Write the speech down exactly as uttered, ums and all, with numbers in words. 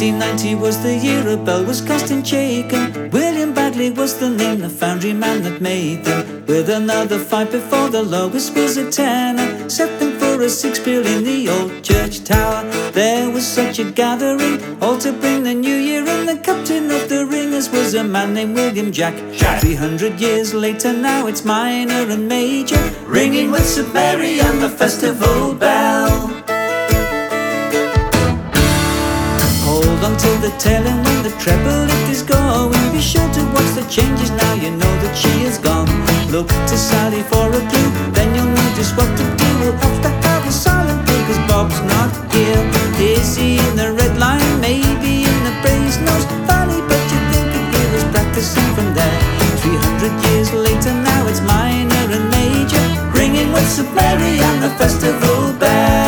fifteen ninety was the year a bell was cast in Chaikin. William Bagley was the name, the foundry man that made them. With another five before the lowest was a tenner, set them for a six bill in the old church tower. There was such a gathering, all to bring the new year, and the captain of the ringers was a man named William Jack. Jack. Three hundred years later now it's minor and major, ringing with St Mary and the festival bell. Hold on till the tail end when the treble it is going. Be sure to watch the changes now you know that she is gone. Look to Sally for a clue, then you'll know just what to do. We'll have to have a silent day cause Bob's not here. Is he in the red line, maybe in the Brasenose Valley, but you think he'd hear us practicing from there. Three hundred years later now it's minor and major, ringing with St Mary and the festival